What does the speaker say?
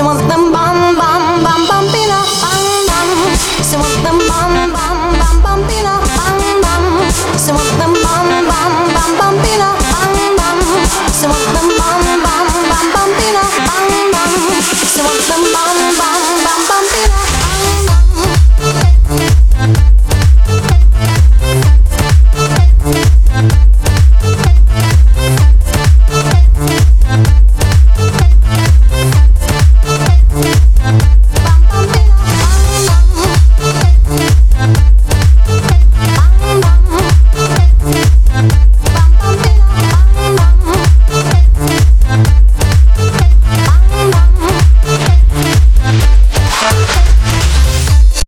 Se want them bam bam bam bam bina bam bam. Se want them bam bam bam bam bina bam bam. Se want them bam bam bam bam bina bam bam. Se want them bam bam bam bam bina bam bam. Se want them bam bam bam bam bina bam bam.